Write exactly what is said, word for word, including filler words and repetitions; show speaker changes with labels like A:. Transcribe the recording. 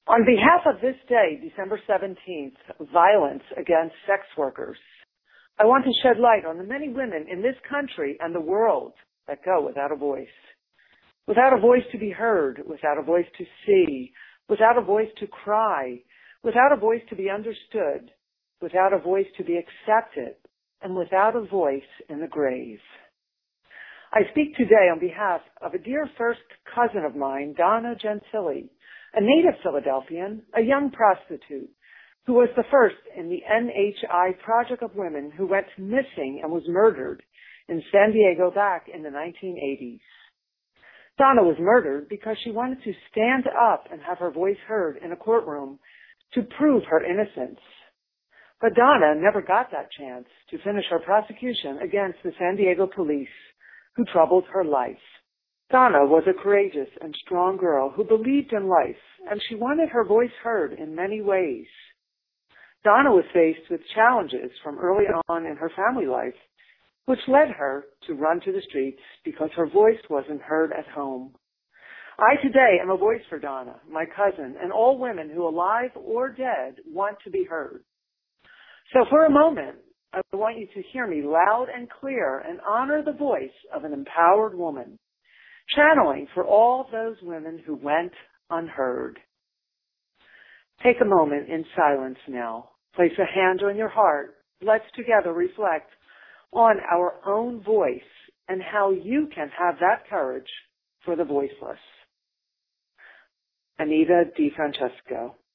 A: On behalf of this day, December seventeenth, violence against sex workers, I want to shed light on the many women in this country and the world that go without a voice. Without a voice to be heard, without a voice to see, without a voice to cry, without a voice to be understood, without a voice to be accepted, and without a voice in the grave. I speak today on behalf of a dear first cousin of mine, Donna Gentili, a native Philadelphian, a young prostitute, who was the first in the N H I Project of Women who went missing and was murdered in San Diego back in the nineteen eighties. Donna was murdered because she wanted to stand up and have her voice heard in a courtroom to prove her innocence. But Donna never got that chance to finish her prosecution against the San Diego police who troubled her life. Donna was a courageous and strong girl who believed in life, and she wanted her voice heard in many ways. Donna was faced with challenges from early on in her family life, which led her to run to the streets because her voice wasn't heard at home. I today am a voice for Donna, my cousin, and all women who, alive or dead, want to be heard. So for a moment, I want you to hear me loud and clear and honor the voice of an empowered woman, channeling for all those women who went unheard. Take a moment in silence now. Place a hand on your heart. Let's together reflect on our own voice and how you can have that courage for the voiceless. Anita DiFrancesco.